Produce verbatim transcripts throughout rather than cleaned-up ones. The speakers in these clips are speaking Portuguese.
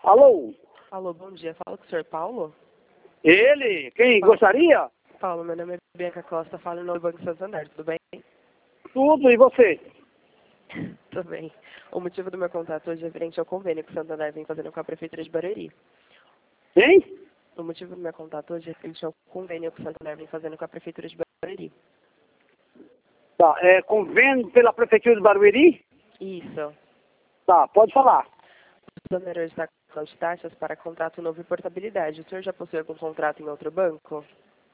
Alô? Alô, bom dia. Fala com o senhor Paulo? Ele? Quem? Paulo. Gostaria? Paulo, meu nome é Bianca Costa, falo em nome do Banco Santander, tudo bem? Tudo, e você? Tudo bem. O motivo do meu contato hoje é referente ao convênio que o Santander vem fazendo com a Prefeitura de Barueri. Hein? O motivo do meu contato hoje é referente ao convênio que o Santander vem fazendo com a Prefeitura de Barueri. Tá, é convênio pela Prefeitura de Barueri? Isso. Tá, pode falar. O Santander está com de taxas para contrato novo e portabilidade. O senhor já possui algum contrato em outro banco?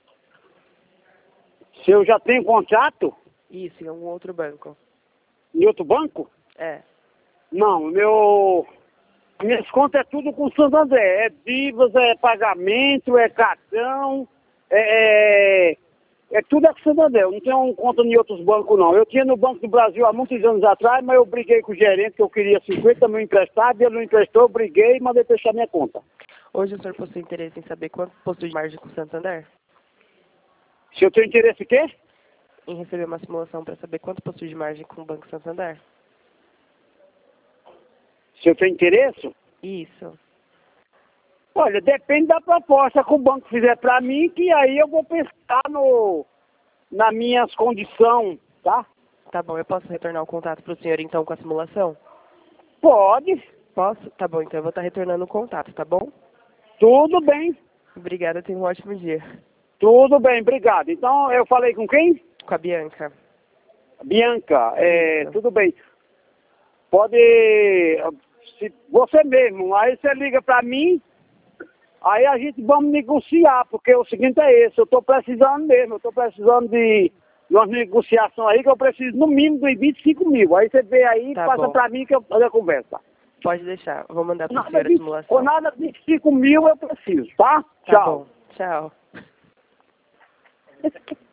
Se eu já tenho contrato Isso, em algum outro banco. em outro banco? É. Não, meu... Minhas contas é tudo com o Santander. É dívidas, é pagamento, é cartão, é... é... É tudo é com o Santander. Eu não tenho conta em outros bancos, não. Eu tinha no Banco do Brasil há muitos anos atrás, mas eu briguei com o gerente que eu queria cinquenta mil emprestados, ele não emprestou, eu briguei e mandei fechar minha conta. Hoje o senhor possui interesse em saber quanto possui de margem com o Santander? Se eu tenho interesse em quê? Em receber uma simulação para saber quanto possui de margem com o Banco Santander? Se eu tenho interesse? Isso. Olha, depende da proposta que o banco fizer para mim, que aí eu vou pensar no, nas minhas condições, tá? Tá bom, eu posso retornar o contato para o senhor então com a simulação? Pode. Posso? Tá bom, então eu vou estar retornando o contato, tá bom? Tudo bem. Obrigada, tenha um ótimo dia. Tudo bem, obrigado. Então, eu falei com quem? Com a Bianca. Bianca, é, Isso. tudo bem. Pode, se você mesmo, aí você liga para mim, aí a gente vamos negociar, porque o seguinte é esse, eu estou precisando mesmo, eu estou precisando de, de uma negociação aí que eu preciso no mínimo de vinte e cinco mil. Aí você vê aí, Tá passa bom. para mim que eu faço a conversa. Pode deixar, vou mandar para o Nada senhor a de, simulação. com nada de vinte e cinco mil eu preciso, tá? Tá Tchau. bom, tchau.